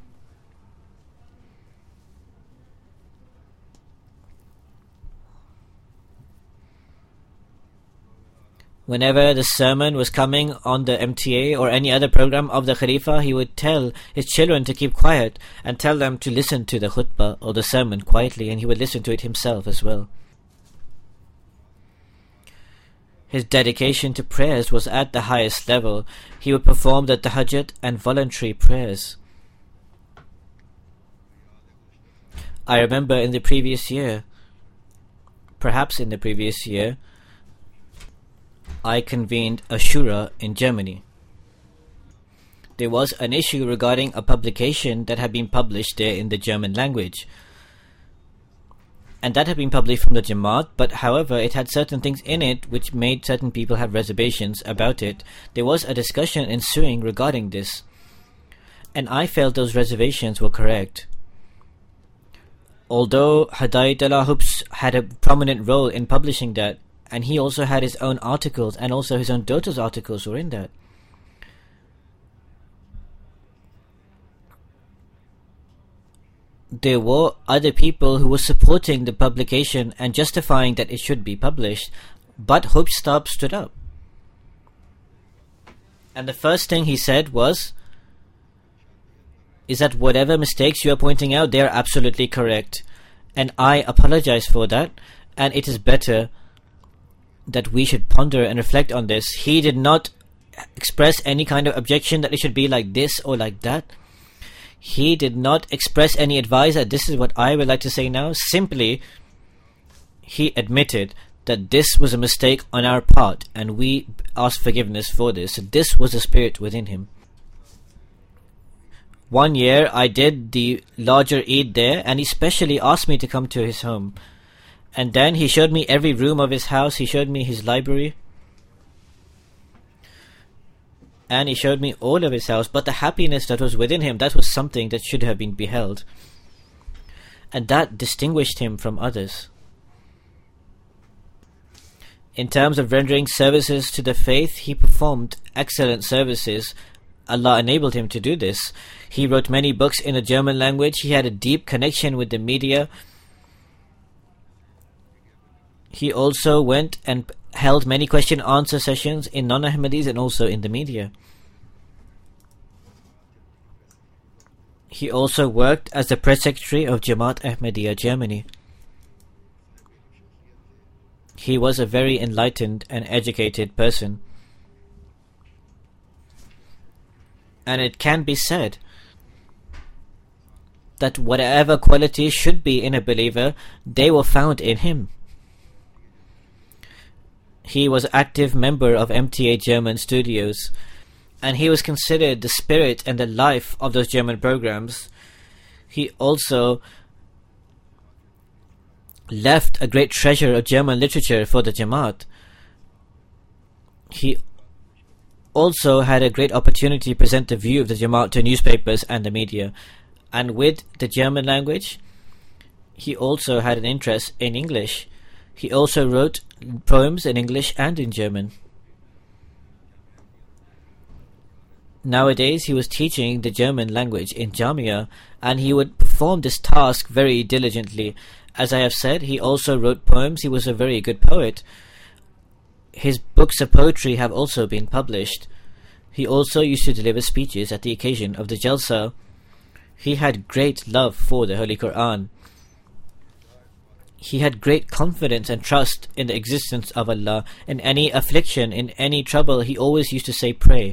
[SPEAKER 1] Whenever the sermon was coming on the M T A or any other program of the Khalifa, he would tell his children to keep quiet and tell them to listen to the khutbah or the sermon quietly, and he would listen to it himself as well. His dedication to prayers was at the highest level. He would perform the tahajjud and voluntary prayers. I remember in the previous year, perhaps in the previous year, I convened a shura in Germany. There was an issue regarding a publication that had been published there in the German language, and that had been published from the Jamaat, but however it had certain things in it which made certain people have reservations about it. There was a discussion ensuing regarding this, and I felt those reservations were correct. Although Hidayatullah Hubs had a prominent role in publishing that, and he also had his own articles, and also his own daughter's articles were in that. There were other people who were supporting the publication and justifying that it should be published, but Hubstab stood up. And the first thing he said was, is that whatever mistakes you are pointing out, they are absolutely correct. And I apologize for that, and it is better that we should ponder and reflect on this. He did not express any kind of objection that it should be like this or like that. He did not express any advice that this is what I would like to say now. Simply, he admitted that this was a mistake on our part, and we asked forgiveness for this. This was the spirit within him. One year I did the larger Eid there, and he specially asked me to come to his home. And then he showed me every room of his house, he showed me his library, and he showed me all of his house. But the happiness that was within him, that was something that should have been beheld. And that distinguished him from others. In terms of rendering services to the faith, he performed excellent services. Allah enabled him to do this. He wrote many books in the German language. He had a deep connection with the media. He also went and held many question answer sessions in non-Ahmadis and also in the media. He also worked as the press secretary of Jamaat Ahmadiyya Germany. He was a very enlightened and educated person. And it can be said that whatever qualities should be in a believer, they were found in him. He was an active member of M T A German studios, and he was considered the spirit and the life of those German programs. He also left a great treasure of German literature for the Jamaat. He also had a great opportunity to present the view of the Jamaat to newspapers and the media. And with the German language, he also had an interest in English. He also wrote poems in English and in German. Nowadays, he was teaching the German language in Jamia, and he would perform this task very diligently. As I have said, he also wrote poems. He was a very good poet. His books of poetry have also been published. He also used to deliver speeches at the occasion of the Jalsa. He had great love for the Holy Quran. He had great confidence and trust in the existence of Allah. In any affliction, in any trouble, he always used to say, pray.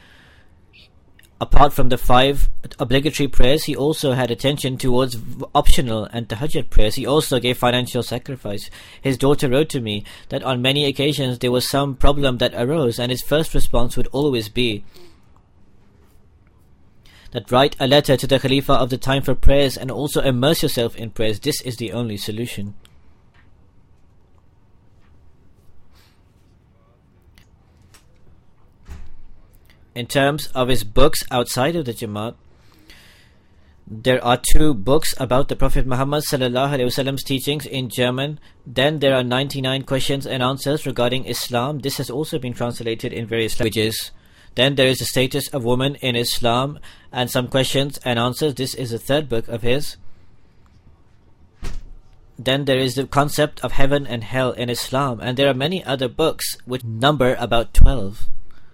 [SPEAKER 1] Apart from the five obligatory prayers, he also had attention towards optional and tahajjud prayers. He also gave financial sacrifice. His daughter wrote to me that on many occasions there was some problem that arose, and his first response would always be that write a letter to the Khalifa of the time for prayers and also immerse yourself in prayers. This is the only solution. In terms of his books outside of the Jamaat, there are two books about the Prophet Muhammad sallallahu alaihi wasallam's teachings in German. Then there are ninety-nine questions and answers regarding Islam. This has also been translated in various languages. Then there is the status of women in Islam and some questions and answers. This is the third book of his. Then there is the concept of heaven and hell in Islam, and there are many other books which number about twelve.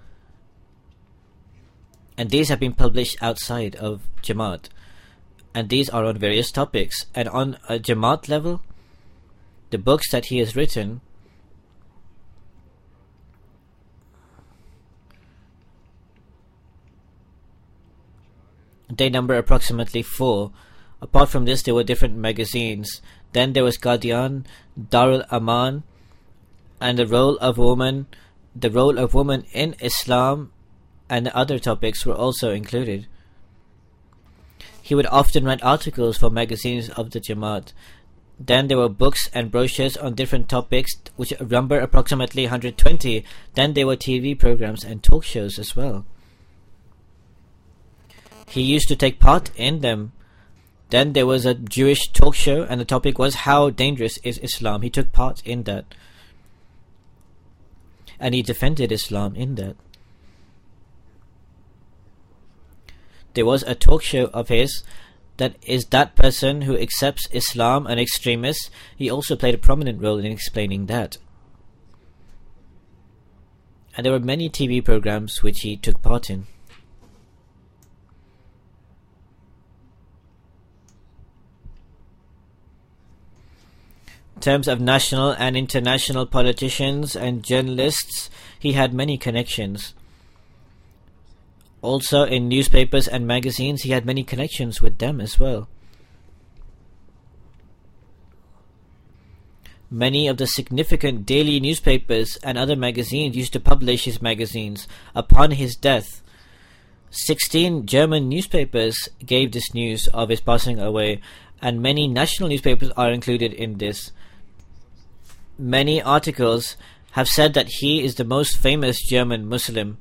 [SPEAKER 1] And these have been published outside of Jamaat. And these are on various topics. And on a Jamaat level, the books that he has written they number approximately four. Apart from this, there were different magazines. Then there was Qadian, Darul Aman, and the role of woman, the role of woman in Islam, and the other topics were also included. He would often write articles for magazines of the Jamaat. Then there were books and brochures on different topics, which number approximately one hundred twenty. Then there were T V programs and talk shows as well. He used to take part in them. Then there was a Jewish talk show, and the topic was how dangerous is Islam. He took part in that. And he defended Islam in that. There was a talk show of his that is that person who accepts Islam an extremist. He also played a prominent role in explaining that. And there were many T V programs which he took part in. In terms of national and international politicians and journalists, he had many connections. Also in newspapers and magazines, he had many connections with them as well. Many of the significant daily newspapers and other magazines used to publish his magazines. Upon his death, Sixteen German newspapers gave this news of his passing away, and many national newspapers are included in this. Many articles have said that he is the most famous German Muslim.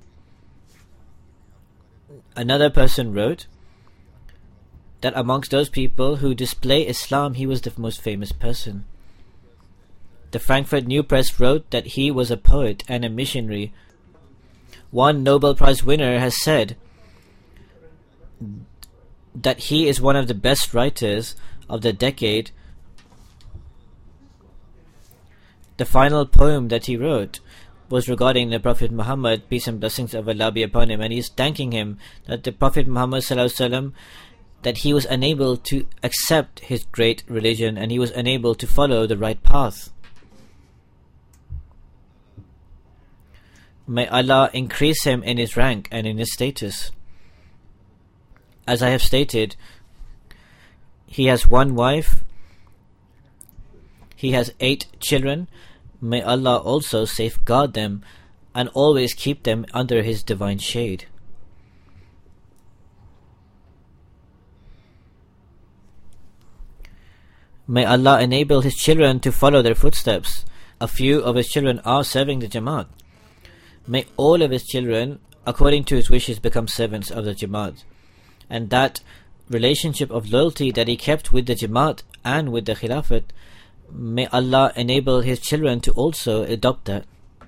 [SPEAKER 1] Another person wrote that amongst those people who display Islam, he was the most famous person. The Frankfurt New Press wrote that he was a poet and a missionary. One Nobel Prize winner has said that he is one of the best writers of the decade. The final poem that he wrote was regarding the Prophet Muhammad, peace and blessings of Allah be upon him, and he is thanking him that the Prophet Muhammad sallallahu alaihi wasallam, that he was unable to accept his great religion and he was unable to follow the right path. May Allah increase him in his rank and in his status. As I have stated, he has one wife, he has eight children. May Allah also safeguard them and always keep them under his divine shade. May Allah enable his children to follow their footsteps. A few of his children are serving the Jamaat. May all of his children, according to his wishes, become servants of the Jamaat. And that relationship of loyalty that he kept with the Jamaat and with the Khilafat, may Allah enable his children to also adopt that.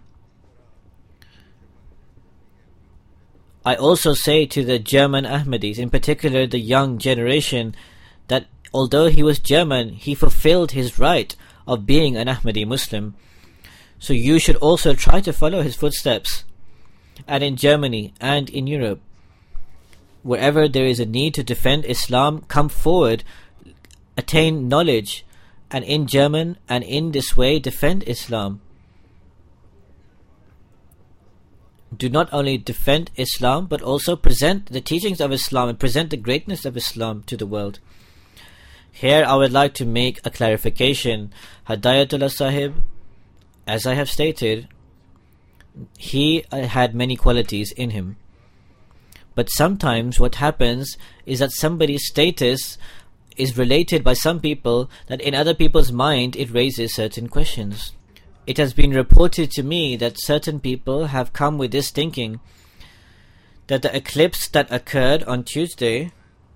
[SPEAKER 1] I also say to the German Ahmadis, in particular the young generation, that although he was German, he fulfilled his right of being an Ahmadi Muslim. So you should also try to follow his footsteps. And in Germany and in Europe, wherever there is a need to defend Islam, come forward, attain knowledge, and in German and in this way defend Islam. Do not only defend Islam, but also present the teachings of Islam and present the greatness of Islam to the world. Here I would like to make a clarification. Hidayatullah Sahib, as I have stated, he had many qualities in him. But sometimes what happens is that somebody's status is related by some people that in other people's mind it raises certain questions. It has been reported to me that certain people have come with this thinking that the eclipse that occurred on Tuesday,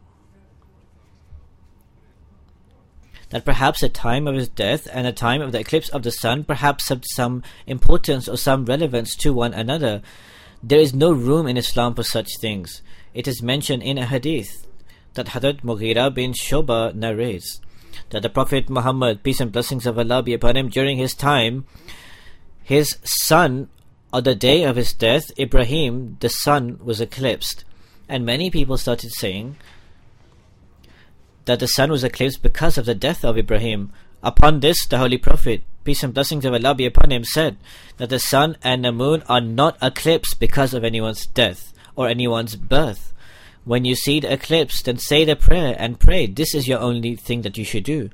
[SPEAKER 1] that perhaps the time of his death and the time of the eclipse of the sun perhaps have some importance or some relevance to one another. There is no room in Islam for such things. It is mentioned in a hadith that Hazrat Mughira bin Shoba narrates that the Prophet Muhammad, peace and blessings of Allah be upon him, during his time, his son, on the day of his death, Ibrahim, the sun was eclipsed. And many people started saying that the sun was eclipsed because of the death of Ibrahim. Upon this, the Holy Prophet, peace and blessings of Allah be upon him, said that the sun and the moon are not eclipsed because of anyone's death or anyone's birth. When you see the eclipse, then say the prayer and pray. This is your only thing that you should do.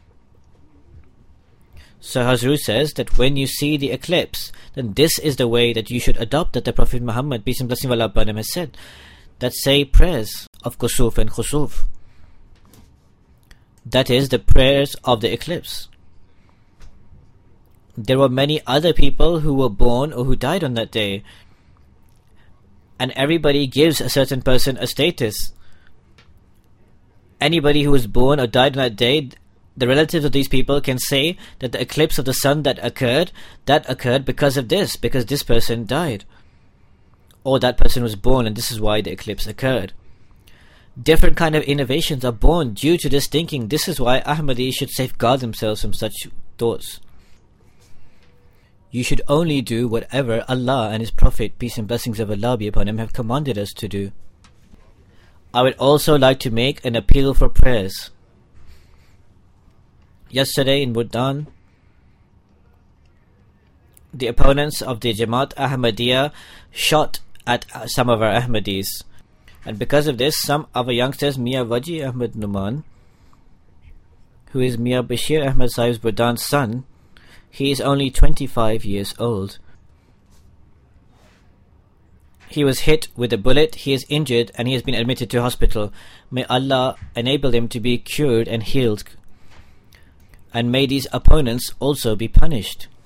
[SPEAKER 1] So Hazru says that when you see the eclipse, then this is the way that you should adopt, that the Prophet Muhammad, peace and blessings of Allah upon him, has said, that say prayers of kusuf and khusuf. That is the prayers of the eclipse. There were many other people who were born or who died on that day, and everybody gives a certain person a status. Anybody who was born or died on that day, the relatives of these people can say that the eclipse of the sun that occurred, that occurred because of this, because this person died. Or that person was born and this is why the eclipse occurred. Different kind of innovations are born due to this thinking. This is why Ahmadis should safeguard themselves from such thoughts. You should only do whatever Allah and His Prophet, peace and blessings of Allah be upon him, have commanded us to do. I would also like to make an appeal for prayers. Yesterday in Burdan, the opponents of the Jamaat Ahmadiyya shot at some of our Ahmadis. And because of this, some of our youngsters, Mia Waji Ahmed Numan, who is Mia Bashir Ahmed Sahib's Burdan's son, he is only twenty-five years old. he was hit with a bullet, he is injured, and he has been admitted to hospital. May Allah enable him to be cured and healed. And may these opponents also be punished.